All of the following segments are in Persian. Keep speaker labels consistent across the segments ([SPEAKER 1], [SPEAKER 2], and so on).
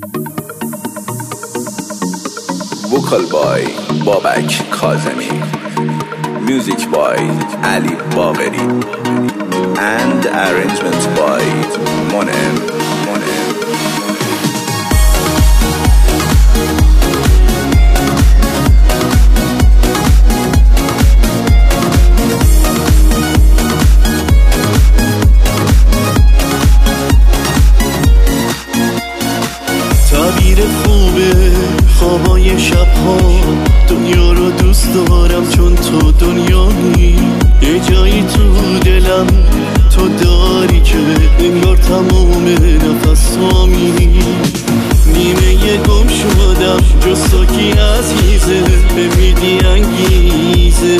[SPEAKER 1] Vocal by Babak Kazemi, music by Ali Bagheri, and arrangement by Monem.
[SPEAKER 2] تعبیر خوبه خوابای شبها، دنیا رو دوست دارم چون تو دنیایی. یه جایی تو دلم تو داری که انگار تمام نفسامی. نیمه گم شدم جز تو کی عزیزه، میدی انگیزه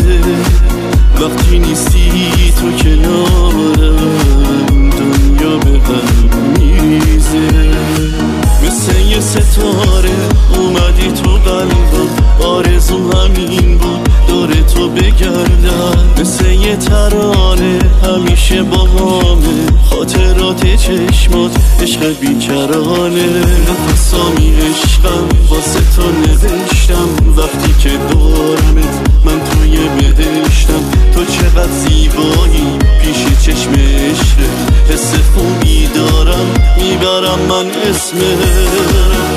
[SPEAKER 2] وقتی نیستی تو کنارم، دنیا به هم میریزه. مثل یه ستاره اومدی تو قلبم، آرزو همین بود داره تو بگردم. مثل یه ترانه همیشه با همه خاطرات چشمات، عشق بیکرانه. نفسامی عشقم واسه تو نوشتم، وقتی که دارمت من توی بهشتم. تو چقدر زیبایی پیش چشم عشقت، حس خوبی دارم میبرم من اسمت.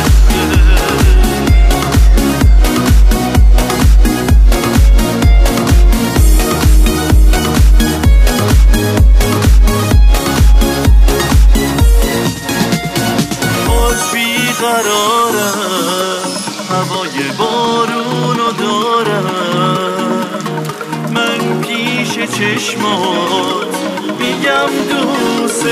[SPEAKER 2] قرارم هوای بارونو دارم، من پیش چشمات میگم دوست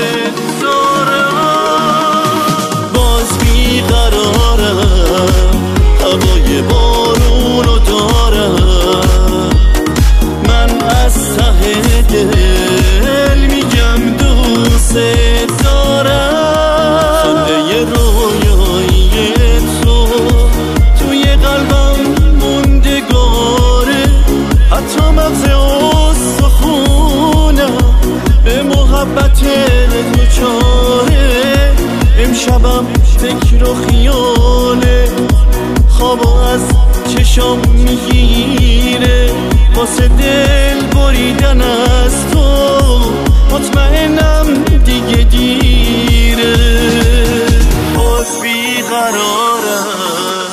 [SPEAKER 2] دارم. باز بیقرارم هوای بارونو دارم، من از ته دل میگم دوست دارم. خنده رویایی تو توی قلبم موندگاره، حتی مغز استخونم به محبت تو چاره. امشبم فکر و خیاله، خوابو از چشام میگیره، واسه دل بریدن از تو مطمئنم دیگه دیره. باز بیقرارم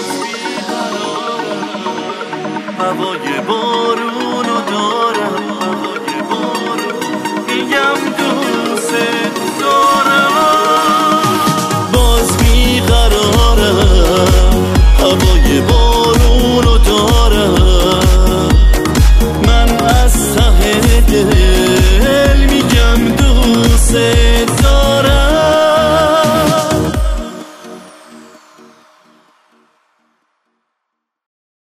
[SPEAKER 2] هوای بارونو دارم، میگم دوست دارم. باز بیقرارم هوای بارونو دارم، من از ته دل